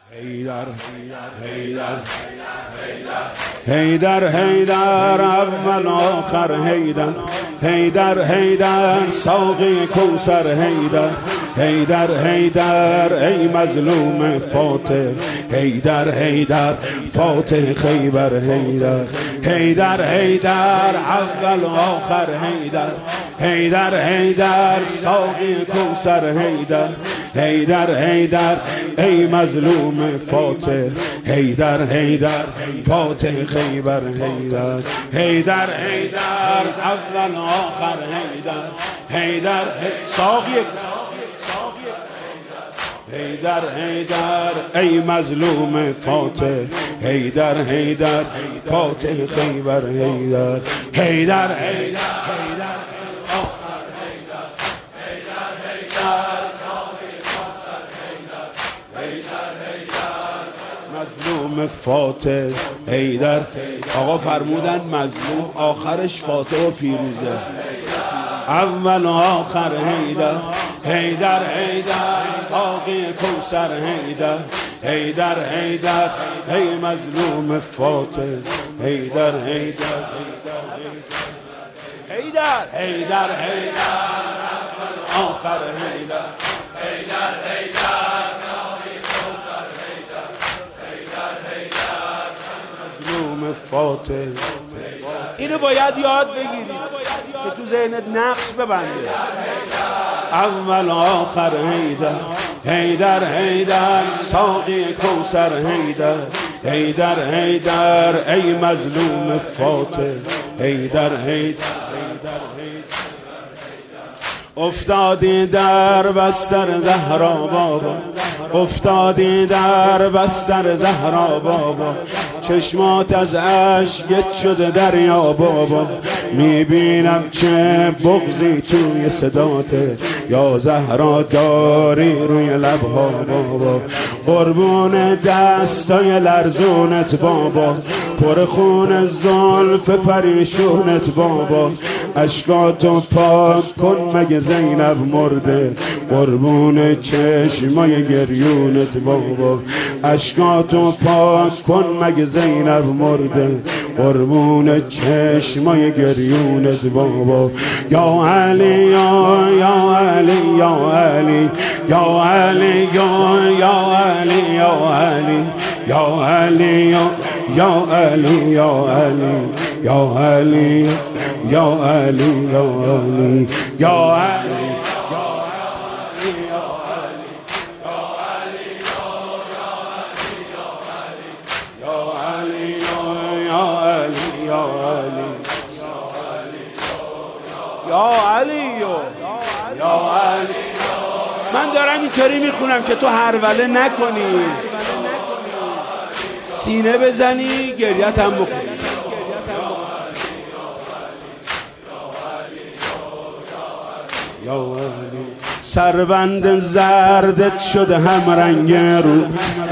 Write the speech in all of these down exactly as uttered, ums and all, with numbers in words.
حیدر حیدر حیدر اول آخر حیدر حیدر حیدر ساقی کوثر حیدر حیدر حیدر ای مظلوم فاتح حیدر حیدر فاتح خیبر حیدر حیدر حیدر اول آخر حیدر حیدر حیدر ساقی کوثر حیدر حیدر حیدر ای مظلوم فاتح حیدر حیدر فاتح خیبر حیدر حیدر حیدر اول آخر حیدر حیدر ساقی حیدر حیدر ای مظلوم فاتح حیدر حیدر فاتح خیبر حیدر حیدر حیدر مظلوم فاتح حیدر. آقا فرمودن مظلوم آخرش فاتح و پیروزه، اول و آخر حیدر حیدر حیدر ساقی کوثر حیدر حیدر حیدر ای مظلوم فاتح حیدر حیدر حیدر حیدر حیدر آخر حیدر حیدر حیدر ساقی کوثر حیدر حیدر حیدر مظلوم فاتح. اینو باید یاد بگیرید که تو ذهنت نقش ببنده. اول آخر حیدر حیدر حیدر ساقی کوثر حیدر حیدر حیدر ای مظلوم فاتح حیدر حیدر افتادی در بستر زهرا بابا افتادی در بستر زهرا بابا چشمات از اشک شده دریا بابا میبینم چه بغضی توی صداته یا زهرا داری روی لبها بابا قربون دستای لرزونت بابا پر خون زلف پریشونت بابا اشکاتو پاک کن مگه زینب مرده قربون چشمای گریونت بابا اشکاتو پاک کن مگه زینب مرده قربون چشمای گریونت بابا یا علی یا یا علی یا علی یا علی یا یا علی یا علی یا علی یا علی یا علی یا علی یا علی یا علی یا علی یا علی یا علی. من دارم اینطوری میخونم که تو هروله نکنی، سینه بزنی گریت هم بخونی. یا علی سربند زردت شده هم رنگ رو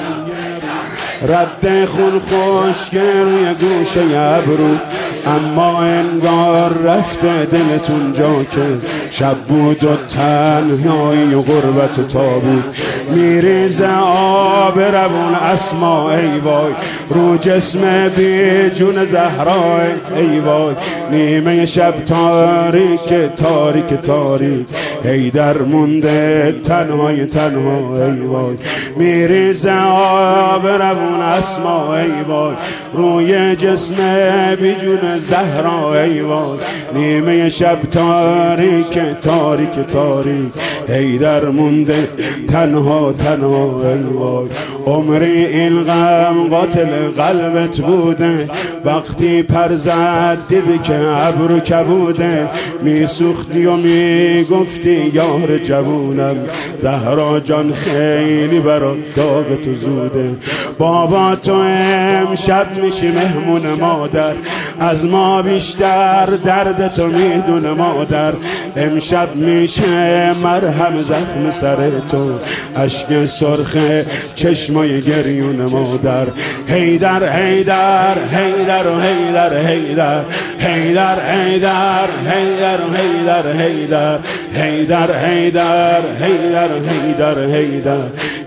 رد خون خشک روی گوشه ابرو اما انگار رفته دلتون جا که شب بود و تنهایی و غربت و تابود میریزه آب روون اسما ای وای رو جسم بی جون زهرا ای وای نیمه شب تاریک تاریک تاریک حیدر مونده تنهای تنها ای وای میریزه آب روون اسما ای وای روی جسم بی جون زهرا ای وای نیمه شب تاریک تاریک تاریک حیدر مونده تنها تنها ای وای عمری این غم قاتل قلبت بوده وقتی پر زد دیدی که ابرو کبوده میسوختی و میگفتی یار جوونم زهرا جان خیلی برات داغ تو زوده بابا تو امشب میشی مهمون مادر از ما بیشتر درد تو میدونه مادر امشب میشه مرهم زخم سر تو اشک سرخ چشمای گریون مادر حیدر حیدر حیدر و حیدر حیدر حیدر حیدر حیدر و حیدر حیدر حیدر حیدر حیدر حیدر حیدر